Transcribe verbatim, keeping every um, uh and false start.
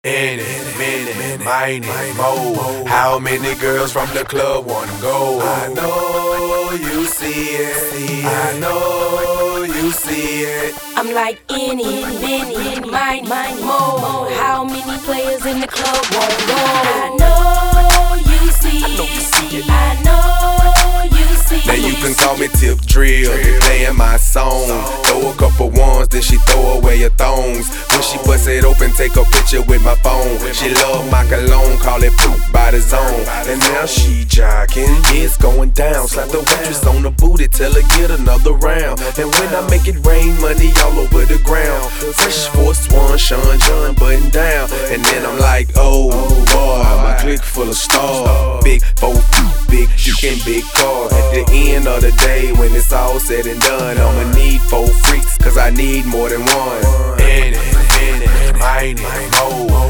Any, many, miny, mo. How many girls from the club wanna go? I know you see it. I know you see it. I'm like any, many, miny, mo. How many players in the club wanna go? I know you see it. I know you see it. Now you can call me Tip Drill, they playing my song. Throw a couple ones, then she throw away her thongs. When she bust it open, take a picture with my phone. She love my cologne, call it poop by the zone. And now she jogging, it's going down. Slap the waitress on the booty, tell her get another round. And when I make it rain, money all over the ground. Fresh Force One, Sean John button down. And then I'm like, oh boy, my clique full of stars. Big four, big chicken, big car. At the end of the day, when it's all said and done, I'ma need four freaks, cause I need more than one. In it, in it, mine, mo.